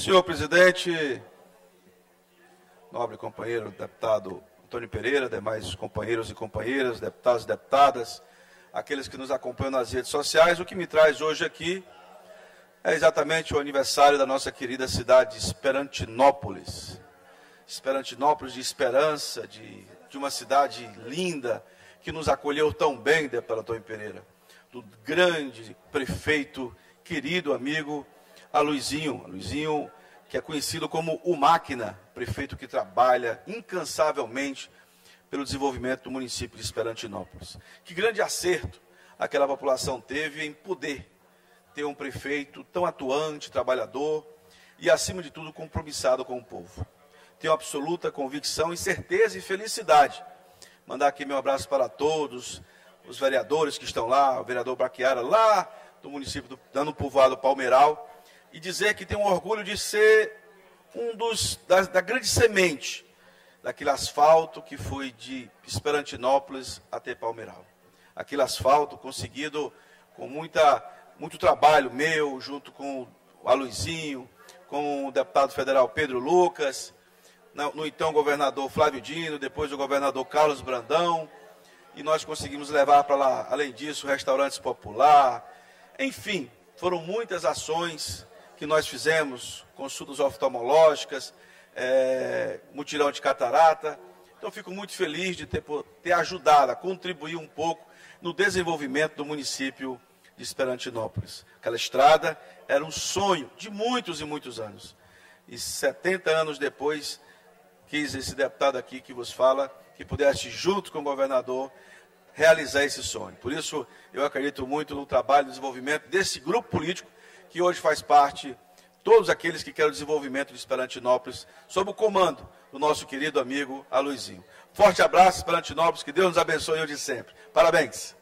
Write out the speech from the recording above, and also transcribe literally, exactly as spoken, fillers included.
Senhor presidente, nobre companheiro deputado Antônio Pereira, demais companheiros e companheiras, deputados e deputadas, aqueles que nos acompanham nas redes sociais, o que me traz hoje aqui é exatamente o aniversário da nossa querida cidade de Esperantinópolis. Esperantinópolis de esperança, de, de uma cidade linda, que nos acolheu tão bem, deputado Antônio Pereira, do grande prefeito, querido amigo Aloizinho, Aloizinho, que é conhecido como o Máquina, prefeito que trabalha incansavelmente pelo desenvolvimento do município de Esperantinópolis. Que grande acerto aquela população teve em poder ter um prefeito tão atuante, trabalhador e, acima de tudo, compromissado com o povo. Tenho absoluta convicção e certeza e felicidade. Mandar aqui meu abraço para todos, os vereadores que estão lá, o vereador Braquiara, lá do município do Dano Povoado Palmeiral, e dizer que tenho orgulho de ser um dos, da, da grande semente daquele asfalto que foi de Esperantinópolis até Palmeiral. Aquele asfalto conseguido com muita, muito trabalho meu, junto com o Aloizinho, com o deputado federal Pedro Lucas, no, no então governador Flávio Dino, depois o governador Carlos Brandão, e nós conseguimos levar para lá, além disso, restaurantes popular, enfim, foram muitas ações que nós fizemos, consultas oftalmológicas, é, mutirão de catarata. Então, fico muito feliz de ter, ter ajudado a contribuir um pouco no desenvolvimento do município de Esperantinópolis. Aquela estrada era um sonho de muitos e muitos anos. E setenta anos depois, quis esse deputado aqui que vos fala, que pudesse, junto com o governador, realizar esse sonho. Por isso, eu acredito muito no trabalho e desenvolvimento desse grupo político, que hoje faz parte, todos aqueles que querem o desenvolvimento de Esperantinópolis, sob o comando do nosso querido amigo Aloizinho. Forte abraço, Esperantinópolis, que Deus nos abençoe hoje e sempre. Parabéns!